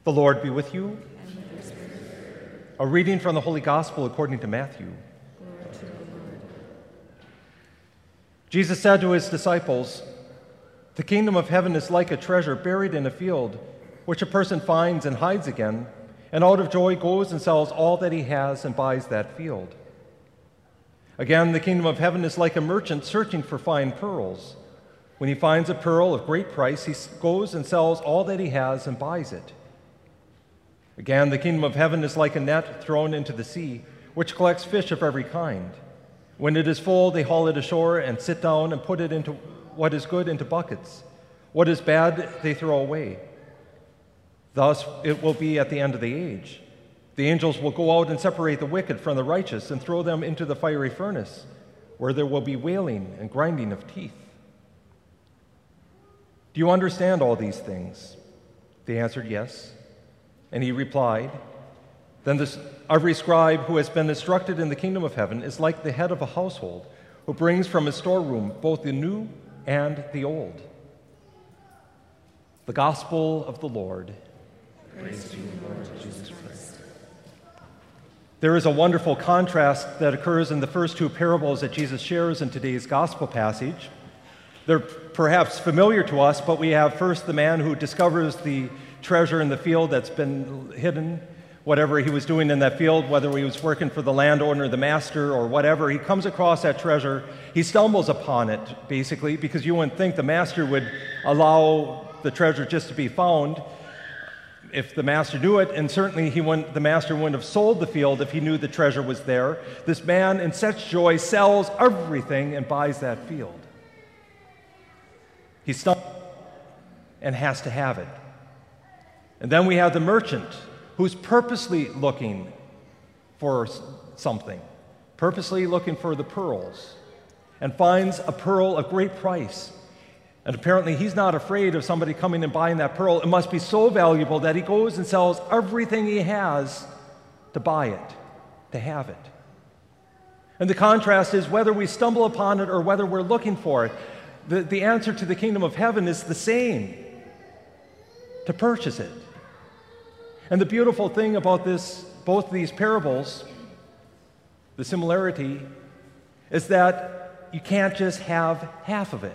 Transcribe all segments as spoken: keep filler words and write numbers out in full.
The Lord be with you. A reading from the Holy Gospel according to Matthew. Glory to the Lord. Jesus said to his disciples, "The kingdom of heaven is like a treasure buried in a field, which a person finds and hides again, and out of joy goes and sells all that he has and buys that field. Again, the kingdom of heaven is like a merchant searching for fine pearls. When he finds a pearl of great price, he goes and sells all that he has and buys it. Again, the kingdom of heaven is like a net thrown into the sea, which collects fish of every kind. When it is full, they haul it ashore and sit down and put it into what is good into buckets. What is bad, they throw away. Thus it will be at the end of the age. The angels will go out and separate the wicked from the righteous and throw them into the fiery furnace, where there will be wailing and grinding of teeth." "Do you understand all these things?" They answered, "Yes." And he replied, "Then this, every scribe who has been instructed in the kingdom of heaven is like the head of a household, who brings from his storeroom both the new and the old." The Gospel of the Lord. Praise to you, Lord Jesus Christ. There is a wonderful contrast that occurs in the first two parables that Jesus shares in today's Gospel passage. They're perhaps familiar to us, but we have first the man who discovers the treasure in the field that's been hidden, whatever he was doing in that field, whether he was working for the landowner, the master, or whatever. He comes across that treasure. He stumbles upon it, basically, because you wouldn't think the master would allow the treasure just to be found if the master knew it, and certainly he wouldn't, the master wouldn't have sold the field if he knew the treasure was there. This man, in such joy, sells everything and buys that field. He stumbles and has to have it. And then we have the merchant who's purposely looking for something, purposely looking for the pearls, and finds a pearl of great price. And apparently he's not afraid of somebody coming and buying that pearl. It must be so valuable that he goes and sells everything he has to buy it, to have it. And the contrast is whether we stumble upon it or whether we're looking for it, the, the answer to the kingdom of heaven is the same: to purchase it. And the beautiful thing about this, both of these parables, the similarity, is that you can't just have half of it.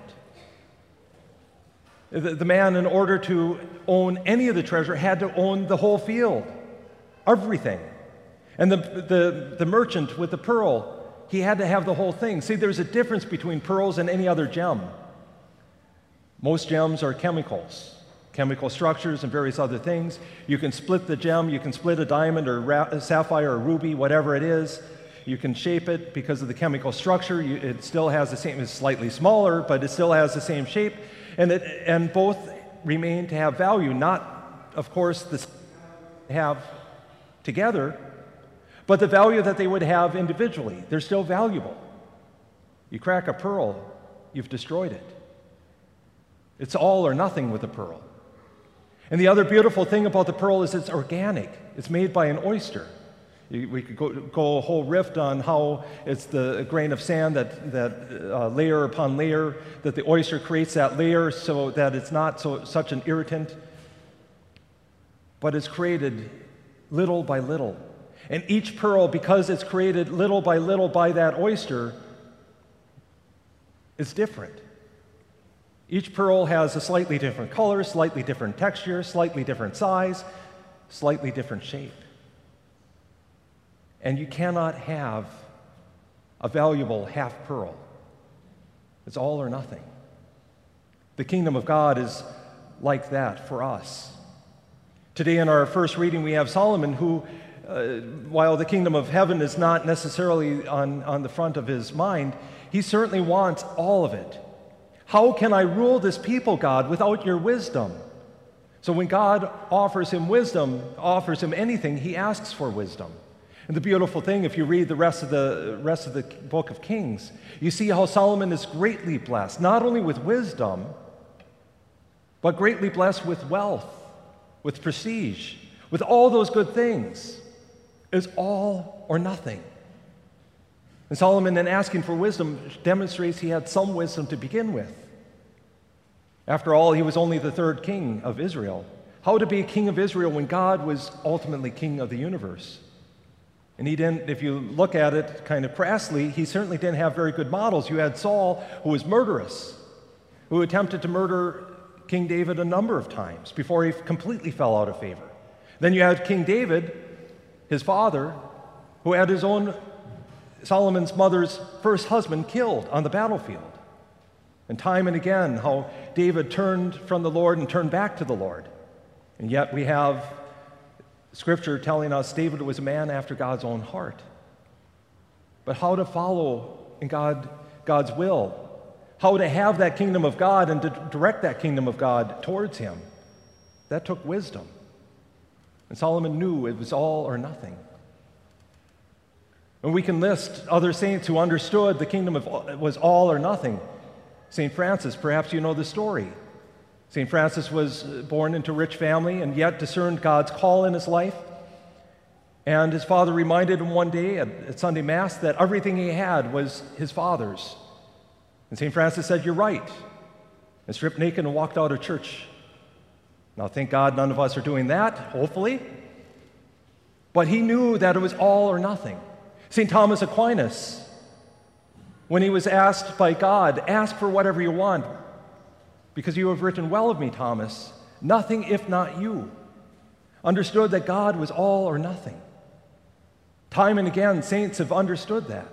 The, the man, in order to own any of the treasure, had to own the whole field, everything. And the, the, the merchant with the pearl, he had to have the whole thing. See, there's a difference between pearls and any other gem. Most gems are chemicals. Chemical structures and various other things. You can split the gem, you can split a diamond or ra- a sapphire or ruby, whatever it is. You can shape it because of the chemical structure. You, it still has the same, it's slightly smaller, but it still has the same shape. And, it, and both remain to have value, not, of course, the have together, but the value that they would have individually. They're still valuable. You crack a pearl, you've destroyed it. It's all or nothing with a pearl. And the other beautiful thing about the pearl is it's organic. It's made by an oyster. We could go, go a whole riff on how it's the grain of sand that, that uh, layer upon layer, that the oyster creates that layer so that it's not so, such an irritant. But it's created little by little. And each pearl, because it's created little by little by that oyster, is different. Each pearl has a slightly different color, slightly different texture, slightly different size, slightly different shape. And you cannot have a valuable half pearl. It's all or nothing. The kingdom of God is like that for us. Today in our first reading we have Solomon who, uh, while the kingdom of heaven is not necessarily on, on the front of his mind, he certainly wants all of it. How can I rule this people, God, without your wisdom? So when God offers him wisdom, offers him anything, he asks for wisdom. And the beautiful thing, if you read the rest of the rest of the book of Kings, you see how Solomon is greatly blessed, not only with wisdom, but greatly blessed with wealth, with prestige, with all those good things. It's all or nothing. And Solomon, in asking for wisdom, demonstrates he had some wisdom to begin with. After all, he was only the third king of Israel. how to be king of Israel when God was ultimately king of the universe. And he didn't, if you look at it kind of crassly, he certainly didn't have very good models. You had Saul, who was murderous, who attempted to murder King David a number of times before he completely fell out of favor. Then you had King David, his father, who had his own, Solomon's mother's first husband, killed on the battlefield. And time and again, how David turned from the Lord and turned back to the Lord. And yet we have Scripture telling us David was a man after God's own heart. But how to follow in God, God's will, how to have that kingdom of God and to direct that kingdom of God towards him, that took wisdom. And Solomon knew it was all or nothing. And we can list other saints who understood the kingdom of, was all or nothing. Saint Francis, perhaps you know the story. Saint Francis was born into a rich family and yet discerned God's call in his life. And his father reminded him one day at, at Sunday Mass that everything he had was his father's. And Saint Francis said, "You're right," and stripped naked and walked out of church. Now, thank God none of us are doing that, hopefully. But he knew that it was all or nothing. Saint Thomas Aquinas, when he was asked by God, "Ask for whatever you want, because you have written well of me, Thomas, nothing if not you," understood that God was all or nothing. Time and again, saints have understood that.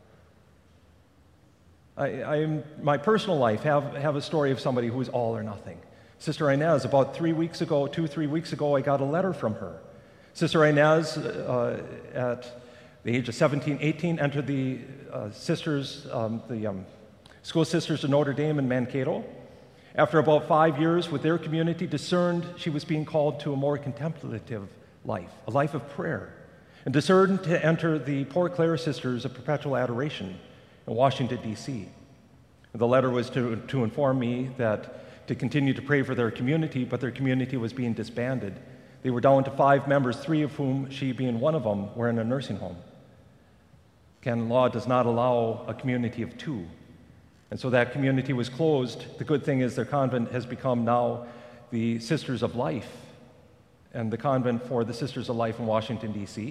I, I in my personal life, have, have a story of somebody who was all or nothing. Sister Inez, about three weeks ago, two, three weeks ago, I got a letter from her. Sister Inez, uh, at the age of seventeen, eighteen, entered the uh, sisters, um, the um, school sisters of Notre Dame in Mankato. After about five years with their community, discerned she was being called to a more contemplative life, a life of prayer, and discerned to enter the Poor Clare Sisters of Perpetual Adoration in Washington, D C The letter was to, to inform me that to continue to pray for their community, but their community was being disbanded. They were down to five members, three of whom, she being one of them, were in a nursing home. Canon law does not allow a community of two. And so that community was closed. The good thing is their convent has become now the Sisters of Life, and the convent for the Sisters of Life in Washington, D C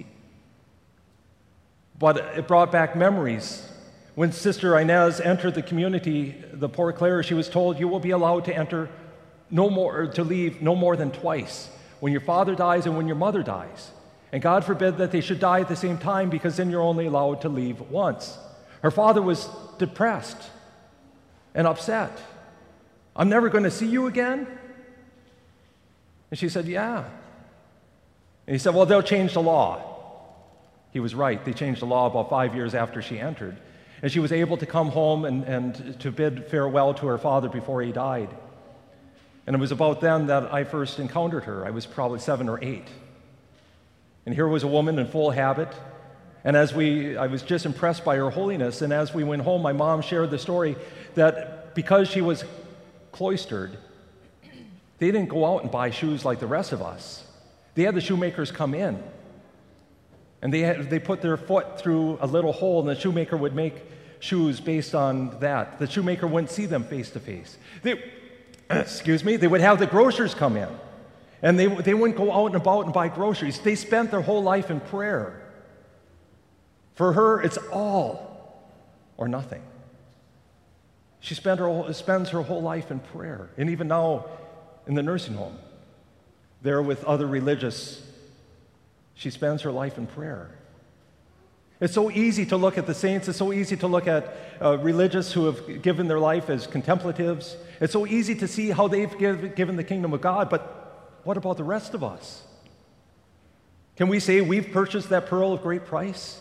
But it brought back memories. When Sister Inez entered the community, the Poor Clare, she was told, "You will be allowed to enter no more, to leave no more than twice, when your father dies and when your mother dies. And God forbid that they should die at the same time, because then you're only allowed to leave once." Her father was depressed and upset. "I'm never going to see you again?" And she said, "Yeah." And he said, "Well, they'll change the law." He was right. They changed the law about five years after she entered. And she was able to come home and, and to bid farewell to her father before he died. And it was about then that I first encountered her. I was probably seven or eight. And here was a woman in full habit. And as we, I was just impressed by her holiness. And as we went home, my mom shared the story that because she was cloistered, they didn't go out and buy shoes like the rest of us. They had the shoemakers come in. And they, had, they put their foot through a little hole, and the shoemaker would make shoes based on that. The shoemaker wouldn't see them face to face. They, excuse me, they would have the grocers come in. And they, they wouldn't go out and about and buy groceries. They spent their whole life in prayer. For her, it's all or nothing. She spent her, spends her whole life in prayer. And even now, in the nursing home, there with other religious, she spends her life in prayer. It's so easy to look at the saints. It's so easy to look at uh, religious who have given their life as contemplatives. It's so easy to see how they've give, given the kingdom of God. But what about the rest of us? Can we say we've purchased that pearl of great price?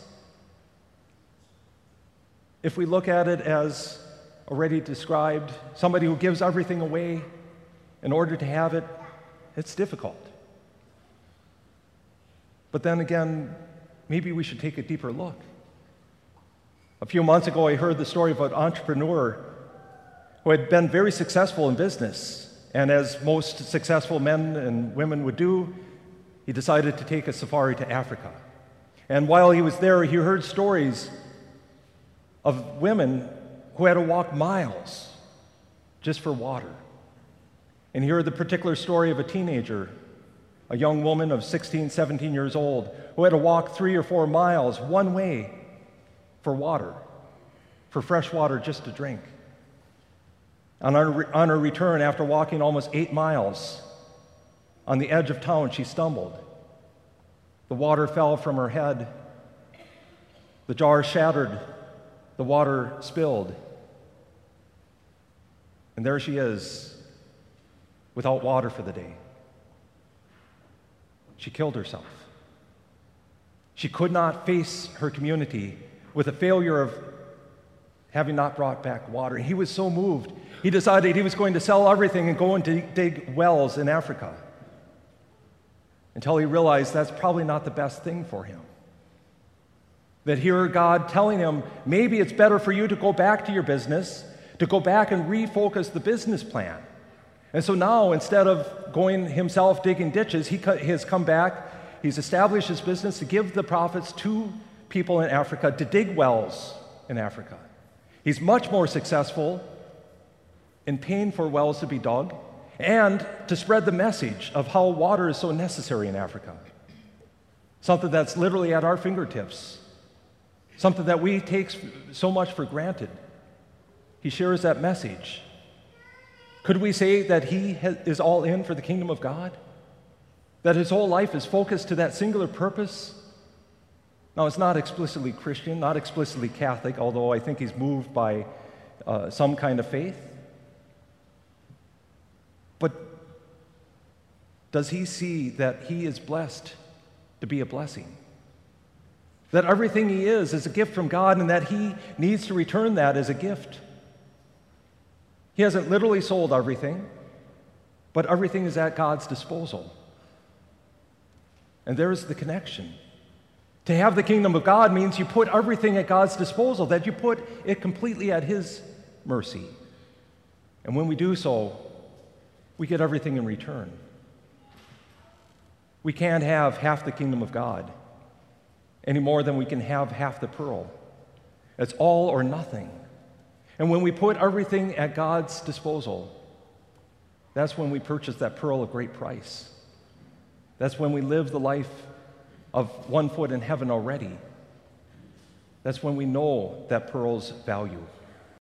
If we look at it as already described, somebody who gives everything away in order to have it, it's difficult. But then again, maybe we should take a deeper look. A few months ago, I heard the story of an entrepreneur who had been very successful in business. And as most successful men and women would do, he decided to take a safari to Africa. And while he was there, he heard stories of women who had to walk miles just for water. And he heard the particular story of a teenager a young woman of sixteen, seventeen years old who had to walk three or four miles one way for water, for fresh water just to drink. On her, on her return, after walking almost eight miles, on the edge of town, she stumbled. The water fell from her head. The jar shattered. The water spilled. And there she is, without water for the day. She killed herself. She could not face her community with the failure of having not brought back water. He was so moved, he decided he was going to sell everything and go and dig, dig wells in Africa, until he realized that's probably not the best thing for him. That here God telling him, maybe it's better for you to go back to your business, to go back and refocus the business plan. And so now, instead of going himself digging ditches, he has come back, he's established his business to give the profits to people in Africa, to dig wells in Africa. He's much more successful in paying for wells to be dug and to spread the message of how water is so necessary in Africa. Something that's literally at our fingertips. Something that we take so much for granted. He shares that message. Could we say that he is all in for the kingdom of God? That his whole life is focused to that singular purpose? Now, it's not explicitly Christian, not explicitly Catholic, although I think he's moved by uh, some kind of faith. But does he see that he is blessed to be a blessing? That everything he is is a gift from God, and that he needs to return that as a gift? He hasn't literally sold everything, but everything is at God's disposal. And there's the connection. To have the kingdom of God means you put everything at God's disposal, that you put it completely at his mercy. And when we do so, we get everything in return. We can't have half the kingdom of God any more than we can have half the pearl. It's all or nothing. And when we put everything at God's disposal, that's when we purchase that pearl of great price. That's when we live the life of one foot in heaven already. That's when we know that pearl's value.